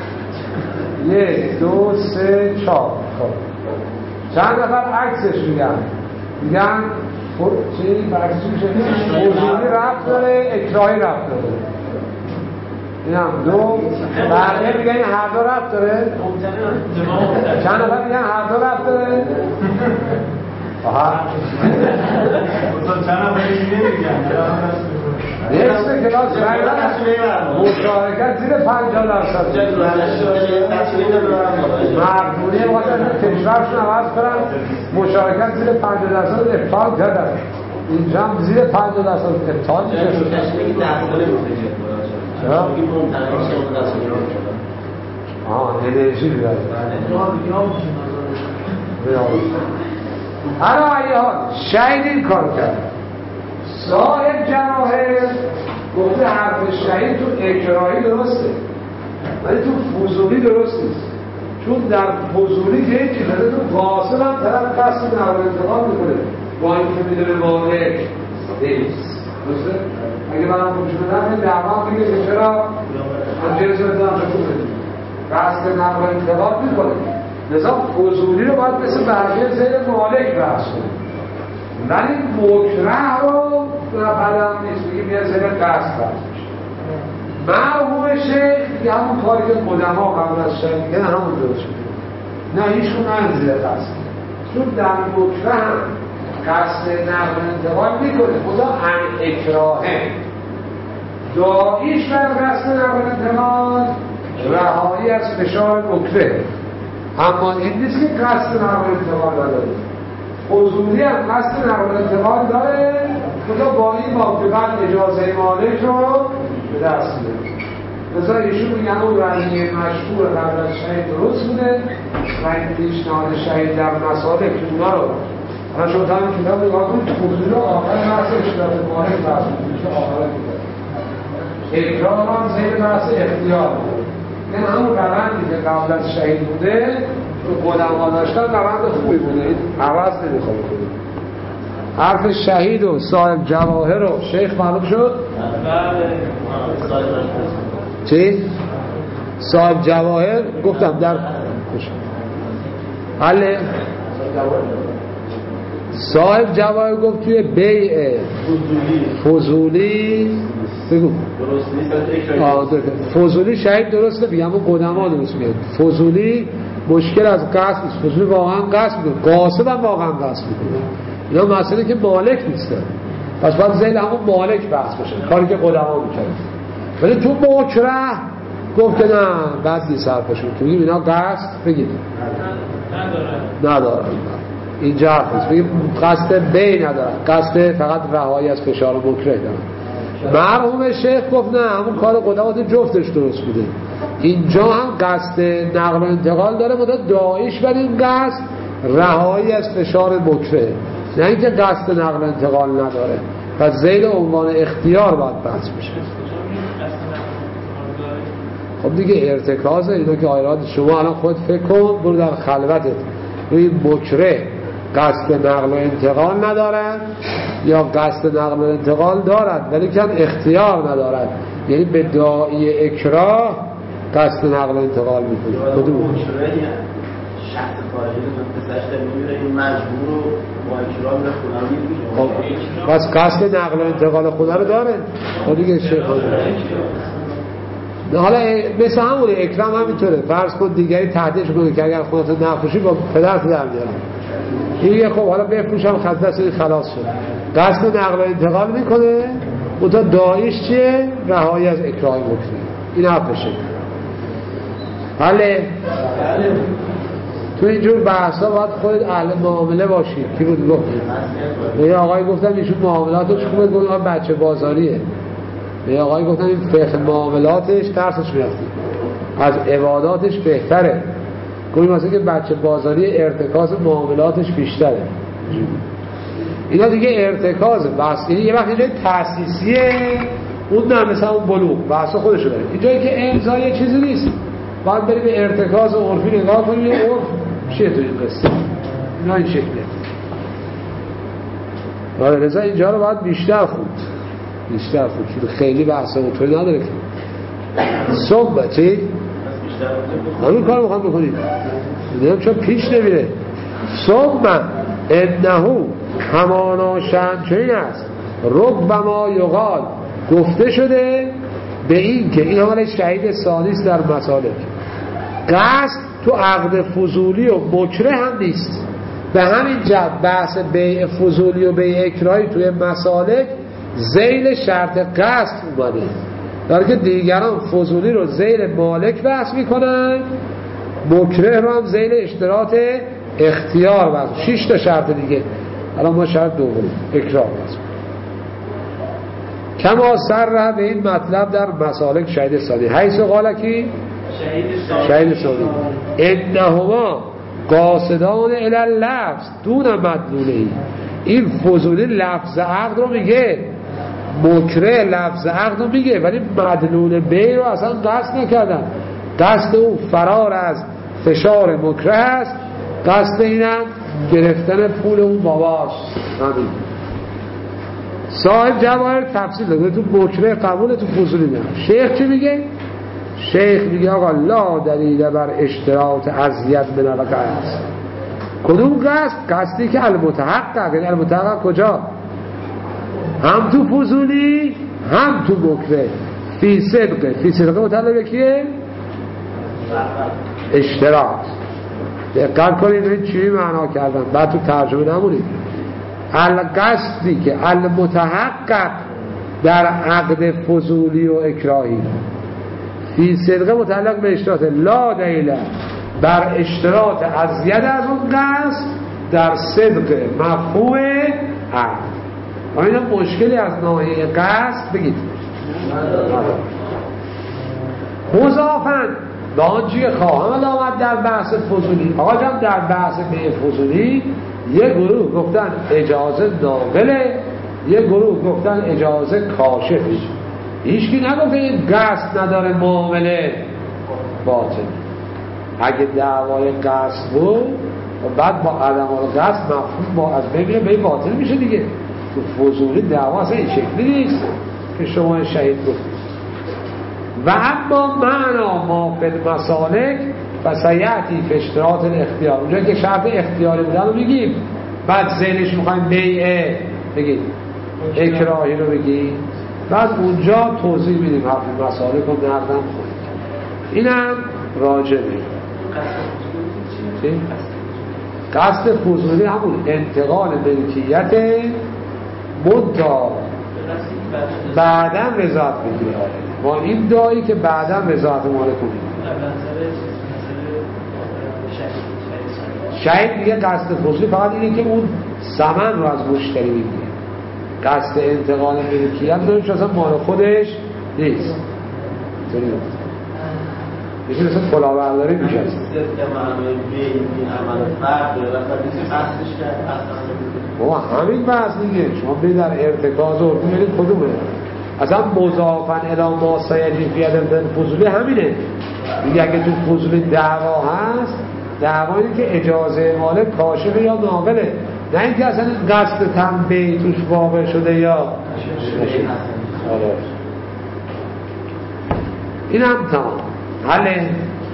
یک دو سه چهار. چند نفر عکسش میگن چی؟ برعکسش میشه فضولی ربط داره، اکراهی ربط داره. این هم دو. بقیه میگن این هر دو ربط داره. چند نفر میگن هر دو ربط داره. چند نفر میگن نصف کلاس مشارکت زیر 50%. مردونی واسه کشورشون عوض کنن، مشارکت زیر 50% ابطال کردن. اینجا هم زیر 50% ابطال میشه. انرژی بیاره. هر آیه ها شهید این کار کرد. صاحب جواهر گفته حرف شهید تو اکراهی درسته ولی تو فضولی درست نیست. چون در فضولی که این چیزه تو قاصد هم طرف قصد نقل انتقال میکنه با این که میدونه مالک نیست. درسته؟ اگه برام کنشونه نمید درمان بگه که چرا من جلسه بدونم بکنه قصد نقل انتقال میکنه. لذا فضولی رو باید مثل بقیه زیر مالک بحث کنه، ولی مکره رو بدم نیست بگیم یه زیر قصد بحث میشه. مرحوم شیخ دیگه همون کاری که قدما قبل از شیخ میگن همون درست میگن، نه هیچ کن نه زیر قصد. چون در مکره هم قصد نقل انتقال میکنه، خدا هم اکراهه داییش بر قصد نقل انتقال رهایی از فشار مکره. اما این نیست که قصد نقل انتقال داره. فضولی هم قصد نقل انتقال داره، خدا با این موقعیت اجازه مالک رو به دست میده. لذا ایشون میگن اون رنگی مشهور قبل از شهید درست بوده و این پیشنهاد شهید در مسائل که اونا رو الان شما تا این کتاب نگاه کنید. فضولی رو آخر بحث اشتراط مالک بحث میشه، آخر اکرام هم زیر بحث اختیار بود. این همون روندی که قبل از شهید بوده تو قدما داشتن روند خوبی بوده، این عوض نمیخواد کنید. حرف شهید و صاحب جواهر و شیخ معلوم شد؟ چی؟ صاحب جواهر گفتم در حل صاحب جواهر گفت توی بیع فضولی بگو فضولی شهید درسته بگم و قدما درست میاد. فضولی مشکل از قصد نیست، فضولی واقعا قصد میکنه، قاصد هم واقعا قصد میکنه. اینا مسئله که مالک نیسته، پس باید زیل همون مالک بحث بشه، کاری که قدما میکنه. ولی تو مکره گفت که نه بد نیست حرفشون که بگیم اینا قصد بگید ندارن. اینجا حرف نیست بگیم قصد بی ندارن، قصد فقط رهایی از فشار مکره دارن. مرحوم شیخ گفت نه همون کار قدامات جفتش درست بوده. اینجا هم قصد نقل و انتقال داره، مدت داعش بر این قصد رهایی از فشار مکره، نه اینکه قصد نقل و انتقال نداره. پس زیل عنوان اختیار باید بحث بشه. خب دیگه ارتکازه اینا که آیرات شما الان خود فکر کن برو در خلوتت روی مکره قصد نقل و انتقال ندارد یا قصد نقل و انتقال دارد ولی که اختیار ندارد، یعنی به داعی اکراه قصد نقل و انتقال میکنه. کدوم؟ شخص خارجی پسرش داره میبینه این مجبور رو با اکراه به خدا میگه. پس قصد نقل و انتقال خدا رو داره. خب دیگه شیخ حالا مثل همون اکرام همینطوره. فرض کن دیگری تهدیدش کنه که اگر خودت نفروشی با پدرت در میارم. این خب حالا بفروشم خلاص خلاص شد. قصد نقل و انتقال میکنه، اون تا داعیش چیه؟ رهایی از اکراه مکره. این حرفشه. بله تو اینجور بحثا باید خود اهل معامله باشی. کی بود گفت؟ یه آقای گفتم ایشون معاملاتش خوبه، گفتم بچه بازاریه. یه آقای گفتم این فقه معاملاتش ترسش میرفتی، از عباداتش بهتره. گفتم مثلا که بچه بازاری ارتکاز معاملاتش بیشتره. اینا دیگه ارتکازه بس. یه وقت اینجای تأسیسیه، اون نه مثلا اون بلوغ بحثا خودشو داره. اینجایی که امضا یه چیزی نیست، باید بریم به ارتکاز و عرفی نگاه کنیم. عرف چیه تو این قصه؟ اینا این شکلیه. ولی رضا اینجا رو باید بیشتر خوند، چون خیلی بحثا اونطوری نداره که صبح چی؟ همین کار میخوام بکنید دیدم چون پیش نمیره. صبح انهو همانا شأن چنین است ربما یقال گفته شده به این که این حال شهید ثانیست در مسالک. قصد تو عقد فضولی و مکره هم نیست. به همین جهت بحث بیع فضولی و بیع اکراهی توی مسالک ذیل شرط قصد اومده، در که دیگران فضولی رو ذیل مالک بحث میکنن، مکره رو هم ذیل اشتراط اختیار بحث. 6 تا شرط دیگه. الان ما شرط دوم اکراه بحث. کما سر به این مطلب در مسالک شهید ثانی حیث قال کی؟ شهید ثانی انهما قاصدان الی اللفظ دون مدلوله. این فضولی لفظ عقد رو میگه، مکره لفظ عقد رو میگه، ولی مدلول بیع رو اصلا قصد نکردن. قصد او فرار از فشار مکره است، قصد اینم گرفتن پول اون باباست. همین صاحب جواهر تفصیل داده تو مکره قبول، تو فضولی نه. شیخ چی میگه؟ شیخ میگه آقا لا دلیل بر اشتراط اذیت من القصد. کدوم قصد؟ قصدی که المتحقق. یعنی المتحقق کجا؟ هم تو فضولی هم تو مکره. فی صدقه مطلبه کیه؟ اشتراط. دقت کنید این چی معنا کردن، بعد تو ترجمه نمونید. القصدی که المتحقق در عقد فضولی و اکراهی. فی صدقه متعلق به اشتراط لا دلیل بر اشتراط اذیت از اون قصد در صدق مفهوم عقد. آیا مشکلی از ناحیه قصد بگید؟ مضافن به آنچه که خواهم آمد در بحث فضولی. آقا جان در بحث بیع فضولی یه گروه گفتن اجازه ناقله، یه گروه گفتن اجازه کاشفه. هیچکی نگفته این قصد نداره معامله باطل. اگه دعوای قصد بود و بعد با عدم قصد مفهوم با از بین به باطل میشه دیگه. تو فضولی دعوا اصلا این شکلی نیست که شما شهید گفتید. و اما معنا ما فی المسالک و سیعتی فی اشتراط الاختیار. اونجا که شرط اختیاری بودن رو میگیم، بعد ذهنش میخوایم بیعه بگید، اکراهی رو بگید، بعد اونجا توضیح میدیم حرف مسالک رو نردم خودید. اینم راجع بید. قصد فضولی همون انتقال ملکیت منتها بعدم رضایت بگیره. با این دایی که بعدم رضایت مالک رو بگیره. شاید دیگه قصد فضولی فقط اینه که اون ثمن رو از مشتری بگیره. قصد انتقال ملکیت داریم اصلا مال خودش نیست. میشه مثل کلاهبرداری میشه. بابا همین بحث دیگه. شما برید در ارتکاز و میبینید کدومه. اصلا مضافن الی ما سیجری فی فضولی همینه. میگه اگه تو فضولی دعوا هست دعوایی که اجازه مالک کاشف یا ناقله، نه اینکه اصلا قصد تنبیه توش واقع شده یا این هم تمام حله.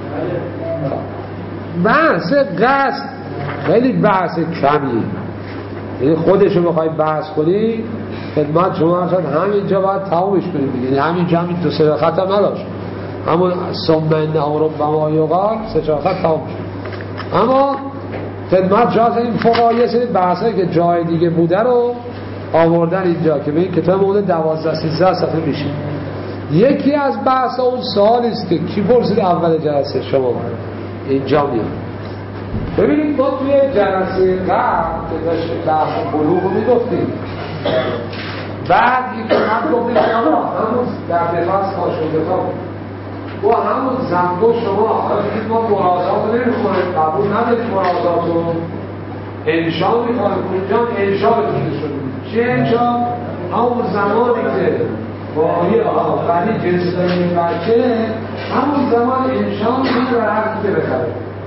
بحث قصد خیلی بحث کمی، یعنی خودشو بخوای بحث کنی خدمت شما شد همینجا باید تمامش کنیم، یعنی همینجا همین 2-3 خط هم نداشت، همون سمنه آمرون بما یقال 3-4 خط تمام شد. اما خدمت شما این فقها یه سری بحثایی که جای دیگه بوده رو آوردن اینجا که به این کتاب مورد 12-13 صفحه میشه. یکی از بحث اون سوال است که کی پرسید اول جلسه شما اینجا میاد. ببینید ما توی جلسه قبل که داشتیم بحث بلوغ رو میگفتیم، بعد یک من گفتیم همون در دفاع کاشف‌ها با همون زنگو شما حالا که ما مرازات رو نمیخوریم، قبول نداریم مرازات رو، انشاء میخوایم اونجا انشاء بکنید شدیم. چه انشاء؟ همون زمانی که با یه آفری جنس داریم بچه، همون زمان انشاء میکنه بر هر کی که بخره.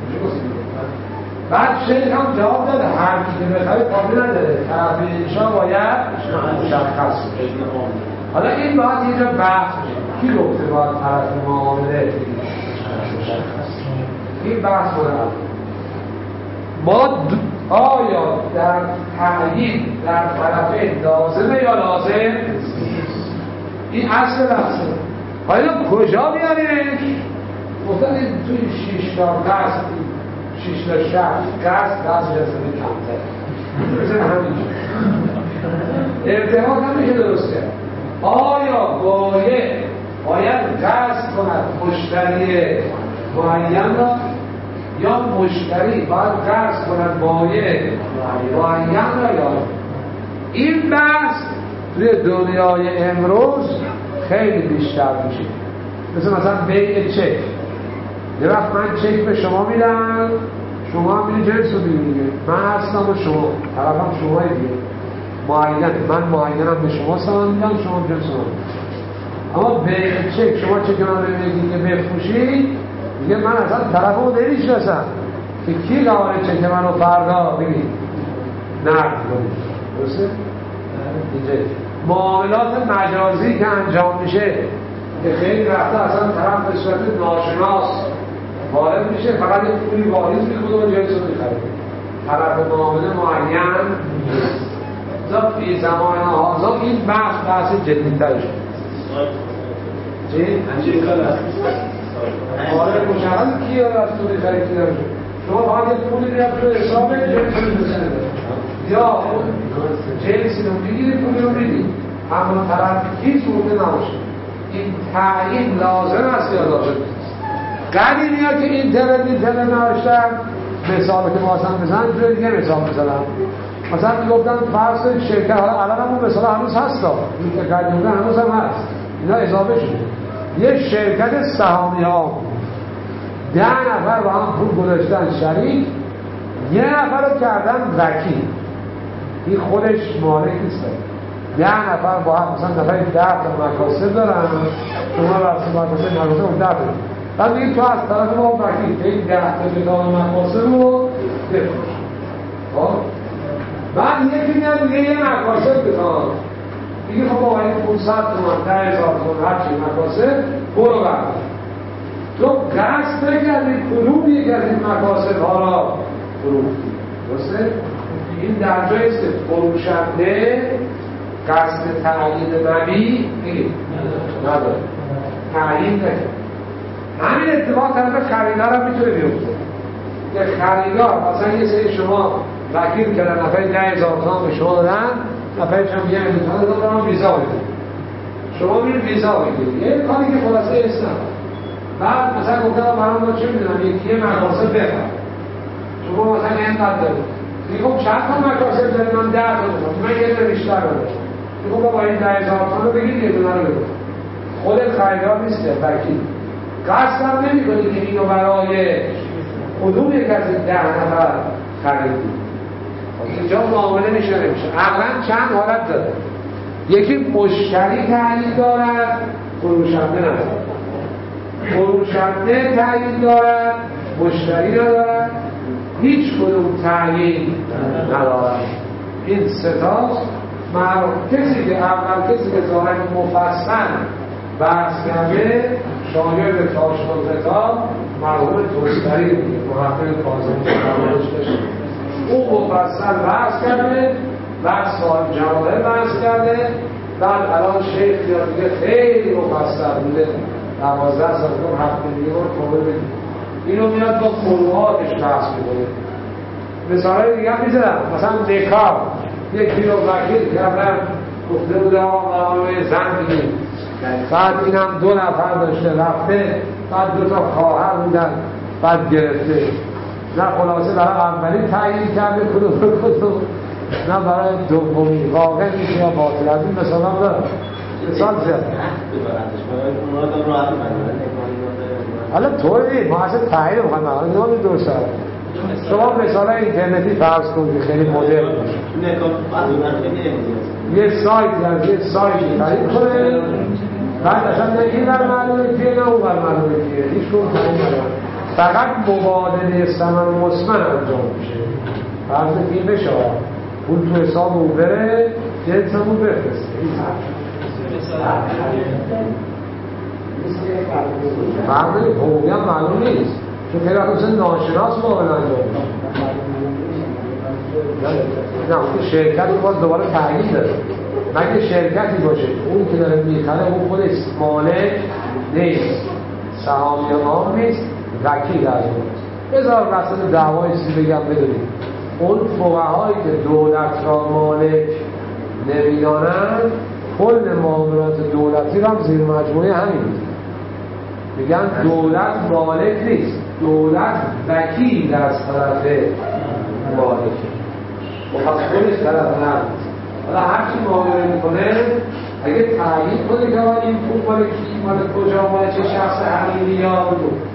بعد شیخ هم جواب داده هر کی که بخره قابل نداره، طرف انشاء باید مشخص بشه. حالا این باید یه جا بحث کی گفته باید طرف معامله این بحث مورد ما آیا در تعیین در طرفین لازمه یا لازم؟ این اصل بحثه. حالا کجا بیاریم؟ گفتن این توی 6 تا قصد 6 تا شخص قصد جزمه کمتر بزن همینجا ارتباط هم میشه درست کرد. آیا باید قصد کند مشتری معین را یا مشتری باید قصد کند معین را یا این بحث توی دنیای امروز خیلی بیشتر میشه. مثلا بیع چک، یه وقت من چک به شما میدم، شما هم میری جنس رو میبینید، من هستم و شما طرفم شمایی دیگه معین، من معینم به شما سامان میدم، شما جنس رو اما بیع چک شما چک من رو ببینید که بفروشید دیگه من اصلا طرف رو نمیشناسم که کی قراره چک من رو فردا بگید نقد کنید. درسته؟ معاملات مجازی که انجام میشه که خیلی وقتا اصلا طرف به صورت ناشناس وارد میشه، فقط یه پولی واریز میکنه و جنس رو میخره، طرف معامله معین فی زمان هذا این بحث جدی‌تر شد. چی؟ آره مشخص کیه از پولی خریدی داره شما باید یه پولی بیاد تو حساب جنس رو میزنه یا جنسی رو میگیری پولی رو میدی، اما طرف کی صورته نباشه. این تعیین لازم است یا لازم نیست؟ قدیمی ها که اینترنت نوشتن مثال که ما اصلا بزنن جوی دیگه مثال بزنن، مثلا میگفتن فرض شرکت، حالا الان همون مثال هنوز هست، این که قدیمی هنوز هم هست، اینا اضافه شده. یه شرکت سهامی ها 10 نفر با هم پول گذاشتن شریک، 1 نفر رو کردن وکیل، این خودش مالک نیست. 10 نفر با هم مثلا نفر 10 تا مکاسب دارن، شما رأس مکاسب 10 تا بعد میگید تو از طرف ما وکیل که این 10 تا کتاب مکاسب رو بفروش. بعد یکی میاد میگه یه مکاسب بخواد، میگه خب با این 500 تومن 10,000 تومن هرچی مکاسب برو بردار. تو قصد نکردی کدوم یک از این مکاسب ها را فروختی. درسته؟ این در جایی است که فروشنده قصد تعیین مبیع نداره، تعیین نکرد. همین اتفاق طرف خریدار هم میتونه بیفته. یه خریدار مثلا یه سری شما وکیل کردن، نفر 10,000 تومان به شما دادن، نفرش هم 1,000,000 تومان دادن ویزا بگیرید. شما میرید ویزا بگیرید، یه کاری که خلاصه اسلام. بعد مثلا گفتم برام ما چه میدونم یکی مکاسب بخرم، شما مثلا اینقدر دارید، میگم چند تا مکاسب دارید؟ من 10 تا دارم، من یه دونه بیشتر دارم. میگم با این 10,000 تومان رو بگید یه دونه رو بگید. خودت خریدار نیستی، وکیل. قصد هم نمی‌کنی که اینو برای کدوم یک از این 10 نفر خریدی. اینجا معامله میشه نمیشه. عقلاً چند حالت داره. یکی مشتری تعیین دارد، فروشنده ندارد. فروشنده تعیین دارد، مشتری ندارد. هیچ کدوم تعیین ندارن. این ستاست. کسی که اول کسی که ظاهر مفصل بحث کرده شاگرد تاشق‌الکتاب مرحوم توستری میگه، محقق کاظمی او مفصل بحث کرده، بعد صاحب جواهر بحث کرده، بعد الان شیخ دیگه خیلی مفصل بوده 12 سال کنم 7 میلیون کامل بگیم اینو میاد با فروعاتش بحث میکنه. مثالای دیگه هم میزدم، مثلا نکاح یکی رو وکیل کردن گفته بوده آقا قانون زن بگیم، بعد اینم 2 نفر داشته رفته، بعد 2 تا خواهر بودن بعد گرفته، نه خلاصه برای اولی تعیین کرده کدوم نه برای دومی واقع میشه یا باطل. از این مثال هم دارم، مثال زیاد حالا طوری ما اصلا تعیین رو بخواهیم مقاله نامی درست شد. شما مثال اینترنتی فرض کنید خیلی مدرن یه سایتی از یه سایتی خرید کنه، بعد اصلا نه این بر معلومه کیه نه اون بر معلومه کیه، هیچ کنم تعیین ندارم، فقط مبادله ثمن مثمن انجام میشه. فرض این بشه اون تو حساب اون بره یه حسابون بفرسته فرقی حقوقی هم معلوم نیست، چون خیلی وقت مثل ناشناس معامله انجام میشه. نه اون شرکت رو باز دوباره تعیین داره، مگه شرکتی باشه اون که داره میخره اون خودش مالک نیست، سهامی عام نیست، وکیل از اون. بذار وسط دعوای چیزی بگم بدونید، اون فقهایی که دولت را مالک نمیدانن کل معاملات دولتی را هم زیر مجموعه همین میگن دولت مالک نیست، دولت وکیل از طرف مالکه، خودش طرف نبود. حالا هرچی معامله میکنه اگه تعیین کنه که این پول مال کی، مال کجا، مال چه شخص حقیقی یا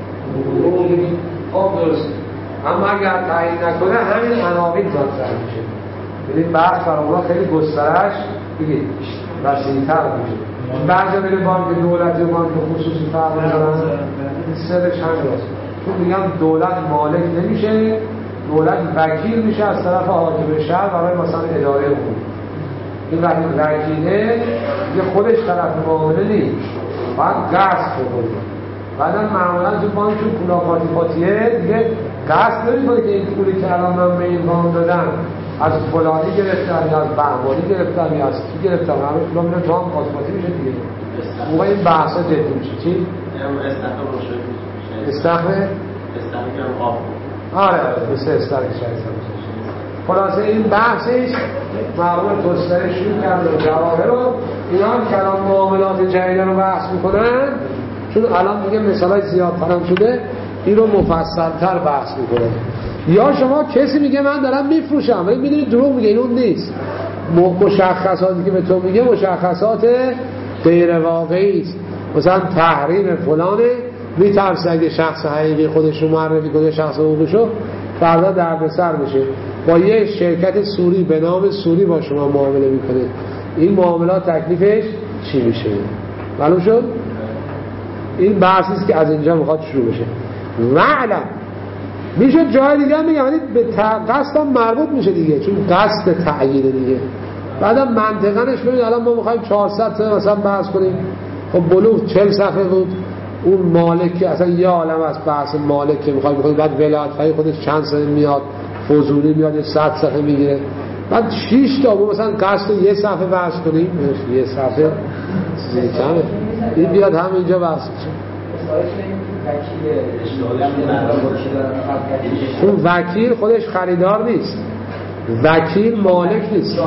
خب درست. اما اگر تعیین نکنه همین عناوین مطرح میشه. ببین بحث برای اونا خیلی گسترش بگید وسیع‌تر میشه. بعضی میره بانک دولتی و بانک خصوصی فرق می‌کنن، سرش همینه. چون میگن دولت مالک نمیشه، دولت وکیل میشه از طرف حاکم شهر برای مثلا اداره امور. این وکیله دیگه خودش طرف معامله نیست، باید قصد بکنه. بعدم معمولا تو بانک پولا پاتیه دیگه قصد نمی‌کنه که این پولی که الان من به این وام دادم از فلانی گرفتم یا از بهمانی گرفتم یا از کی گرفتم، همه پولا میره تو هم پاتیه میشه دیگه. موقع این بحثا جدی میشه. چی؟ استخر که آب. آره مثل استخر شایسته. خلاصه این بحثش مرحوم توستری شروع کرده و جواهر رو اینا هم کلام معاملات جدیده رو بحث میکنن، چون الان دیگه مثالای زیادتر هم شده این رو مفصل‌تر بحث میکنه. یا شما کسی میگه من دارم میفروشم ولی میدونید دروغ میگه، این اون نیست. مشخصاتی که به تو میگه مشخصات غیر واقعی است. مثلا تحریم فلانه، میترسه اگه شخص حقیقی خودش رو معرفی کنه شخص حقوقشو فردا دردسر بشه. با یه شرکت سوری به نام سوری با شما معامله میکنه، این معاملات تکلیفش چی میشه؟ معلوم شد؟ این بحثی است که از اینجا میخواد شروع بشه. معلم میشه جای دیگه هم میگم ولی به قصد هم مربوط میشه دیگه، چون قصد تعیین دیگه. بعدم منطقنش ببینید الان ما میخوایم 400 تا مثلا بحث کنیم، خب بلوغ 40 صفحه بود، اون مالک اصلا یه عالم از بحث مالک که میخوایم بکنیم، بعد ولایت فقیه خودش چند صفحه میاد، فضولی میاد 100 صفحه میگیره، بعد 6 تا مثلا قصد یه صفحه بحث کنیم، یه صفحه کمه، این بیاد هم اینجا بحث کنیم. اون وکیل خودش خریدار نیست، وکیل مالک نیست.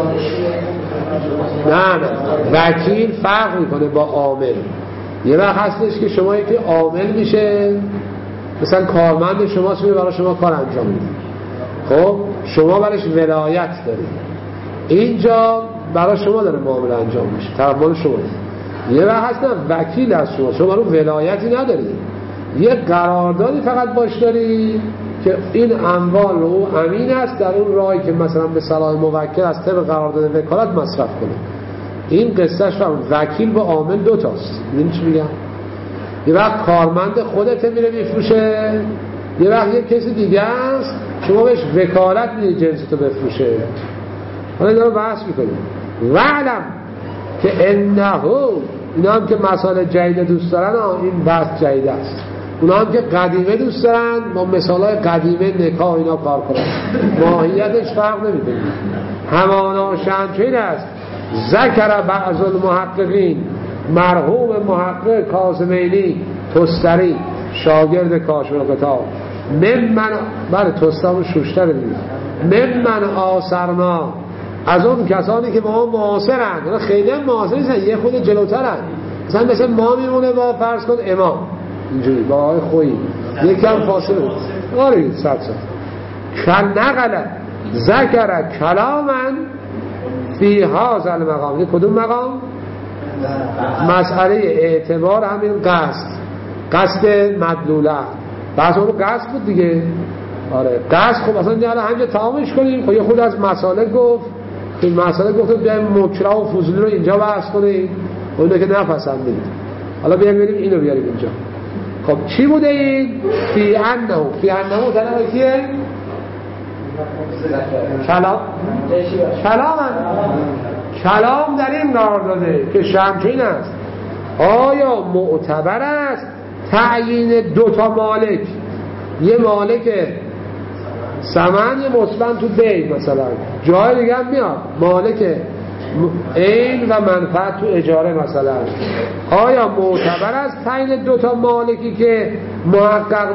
نه وکیل فرق میکنه با عامل. یه وقت هستش که شما یکی عامل میشه، مثلا کارمند شماست میره برای شما کار انجام میده، خب شما برایش ولایت دارید، اینجا برای شما داره معامله انجام میشه، طرفدار شما. یه وقت هست نه وکیل از شما رو ولایتی ندارید، یه قراردادی فقط باش داری که این اموال رو امین است در اون راهی که مثلا به صلاح موکل از طبق قرارداد وکالت مصرف کنه. این قصهش فهم وکیل با عامل دوتاست. میدونی چی میگم؟ یه وقت کارمند خودت میره میفروشه، یه وقت یه کسی دیگه است شما بهش وکالت میدید جنس تو بفروشه. حالا دارو بحث میکنیم وعلم که انه، اینا هم که مسائل جدید دوست دارن این بحث جدید است. اونا هم که قدیمه دوست دارن با مثالای قدیمه نکاح اینا کار کنن، ماهیتش فرق نمیکنه. همانا شمچین است. ذکر بعض المحققین، مرحوم محقق کاظمینی تستری شاگرد کاشف کتاب، من تستام شوشتر دیگه، من آثرنا، از اون کسانی که با ما معاصرن، خیلی هم معاصر نیستن، یه خود جلوترن، مثلا ما میمونه با فرض کن امام اینجوری با آقای خویی یکم فاصله آره 100 سال کل نقله ذکر کلامن فی هذا المقام. این کدوم مقام؟ مسئله اعتبار همین قصد مدلوله، بعض اون قصد بود دیگه. آره قصد خب اصلا دیگه همینجا تمامش کنیم. خب یه خود از مسئله گفت، این مسئله گفت بیایم مکره و فضولی رو اینجا بحث کنیم، اونه که نپسندید حالا بیایم بریم اینو بیاریم اینجا. خب چی بوده این؟ فی انه تنه کیه؟ کلام در این قرار داده که شمچین است. آیا معتبر است تعیین دوتا مالک، یه مالک ثمن یه مثبت تو بی، مثلا جای دیگه هم میاد مالک عین و منفعت تو اجاره مثلا، آیا معتبر است تعیین دوتا مالکی که محقق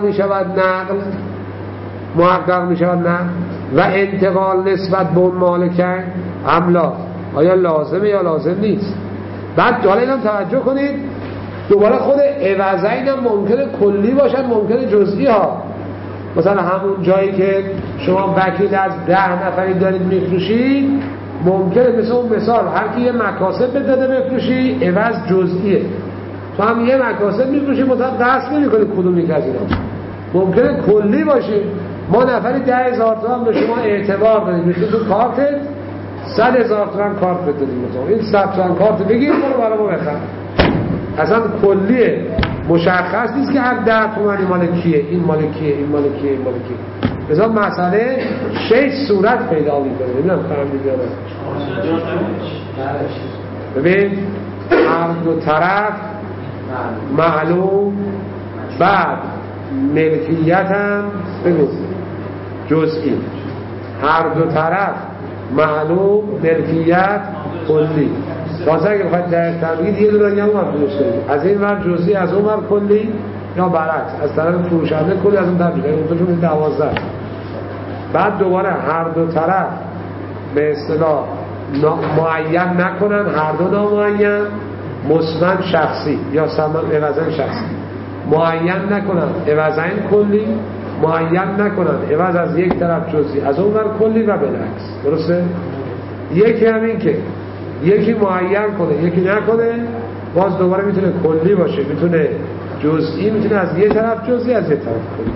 می شود نقل و انتقال نسبت به اون مالکین املا، آیا لازمه یا لازم نیست؟ بعد حالا اینم توجه کنید دوباره خود عوضین هم ممکنه کلی باشن ممکنه جزئی ها. مثلا همون جایی که شما وکیل از 10 نفری دارید میفروشید ممکنه مثل اون مثال هر کی یه مکاسب بده بفروشی عوض جزئیه، تو هم یه مکاسب میفروشی مطلب قصد نمی‌کنی کدوم یک از اینا، ممکنه کلی باشه. ما نفری 10,000 تومان به شما اعتبار دادیم میشه تو کارتت 100,000 تومان کارت بدادیم، این 100 تومان کارت بگیر برو برای ما بخر. اصلا کلیه مشخص نیست که هر 10 تومانی مال کیه، این مال کیه، این مال کیه، این مال کیه. مثلا مسئله 6 صورت پیدا میکنه. نمیدونم فهمید یا نه؟ ببین هر دو طرف معلوم، بعد ملکیت هم بگو جزئی، هر دو طرف معلوم ملکیت کلی. واسه اگه بخواید دقیق‌تر بگید یه دونه هم درست کنید، از این ور جزئی از اون ور کلی، یا برعکس از طرف فروشنده کلی از اون طرف جزئی، اون توشون 12. بعد دوباره هر دو طرف به اصطلاح معین نکنن، هر دو نامعین، مثبت شخصی یا ثمن عوضاً شخصی، معین نکنن عوضاً کلی، معین نکنن عوض از یک طرف جزئی از اون ور کلی و بالعکس. درسته؟ یکی همین که یکی معین کنه یکی نکنه، باز دوباره میتونه کلی باشه، میتونه جزئی، میتونه از یه طرف جزئی از یه طرف کلی.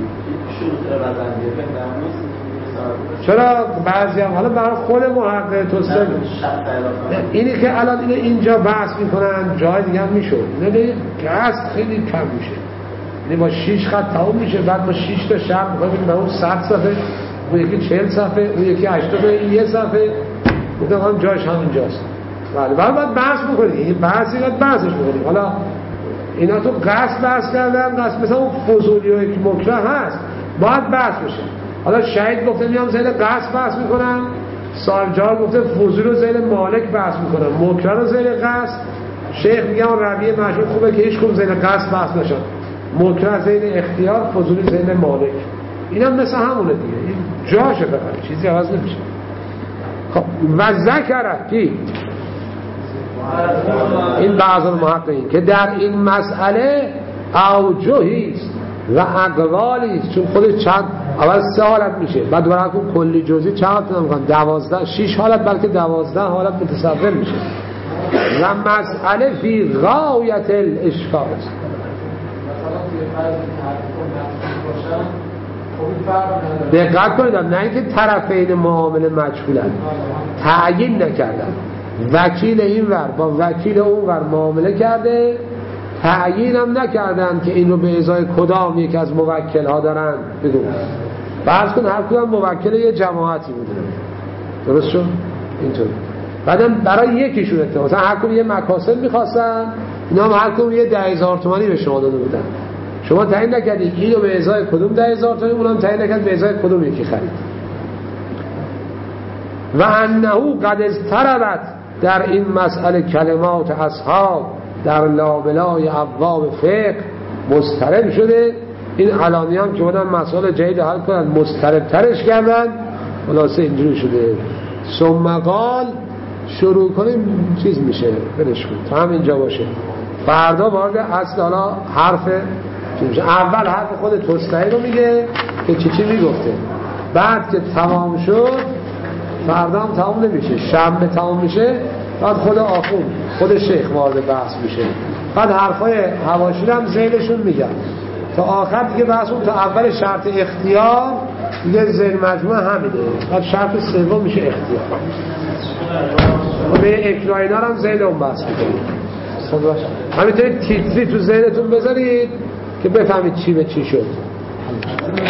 چرا بعضی هم حالا برای خود محقق توسعه اینی که الان اینجا بحث میکنن جای دیگه هم میشد، نه قصد خیلی کم میشه، یعنی با 6 خط تموم میشه، بعد با 6 تا شرط میخوایم به اون 100 صفحه، اون یکی 40 صفحه، اون یکی 80 صفحه، یه صفحه، اون جاش همینجاست. بله باید بحث بکنید، این بحثی باید بحثش بکنید. حالا اینا تو قصد بحث کردن، قصد مثلا اون فضولی و یک مکره هست باید بحث بشه. حالا شهید گفته میام زیل قصد بحث میکنم، سالجار گفته فضولی رو زیل مالک بحث میکنم، مکره رو زیل قصد، شیخ میگه اون رویه مشهور خوبه که هیچ کدوم زیل قصد بحث نشد، مکره زیل اختیار، فضولی زیل مالک. اینم مثل همونه دیگه، این جاشه فقط چیزی عوض نمیشه. خب و ذکره کی این بعض المحققین که در این مسئله اوجهی است و اقوالی است، چون خودش چند اول 3 حالت میشه، بعد برای اون کلی جزئی چند حالت نمیخوان، 12 6 حالت بلکه 12 حالت متصور میشه و مسئله فی غایت الاشکال است. دقت کنید نه اینکه طرفین معامله مجهولن، تعیین نکردن، وکیل این ور با وکیل اون ور معامله کرده، تعیین هم نکردن که این رو به ازای کدام یک از موکل ها دارن بگو فرض کن هر کدوم موکل یه جماعتی بوده، درست شد؟ اینطور بعدم برای یکیشون اتفاقا مثلا هر کدوم یه مکاسب می‌خواستن، اینا هم هر کدوم یه 10,000 تومانی به شما داده بودن، شما تعیین نکردید اینو به ازای کدوم 10,000 تومانی، اونم تعیین نکرد به ازای کدوم یکی خرید. و انه قد اضطربت در این مسئله کلمات اصحاب در لابلای ابواب فقه مضطرب شده. این علانی هم که بودن مسائل جدید حل کنن مضطرب ترش کردن، خلاصه اینجوری شده. ثم قال شروع کنیم چیز میشه برش کن تا هم اینجا باشه، فردا وارد اصل حالا حرف اول حرف خود توسطی رو میگه که چی میگفته، بعد که تمام شد فردا هم تمام نمیشه، شنبه تمام میشه، بعد خود آخوند خود شیخ وارد بحث میشه، بعد حرفای حواشی هم ذیلشون میگن تا آخر دیگه بحث اون تا اول شرط اختیار دیگه ذیل مجموعه همینه، بعد شرط سوم میشه اختیار به اکراینا هم ذیل اون بحث میکنید. همینطوری تیتری تو ذهنتون بذارید که بفهمید چی به چی شد.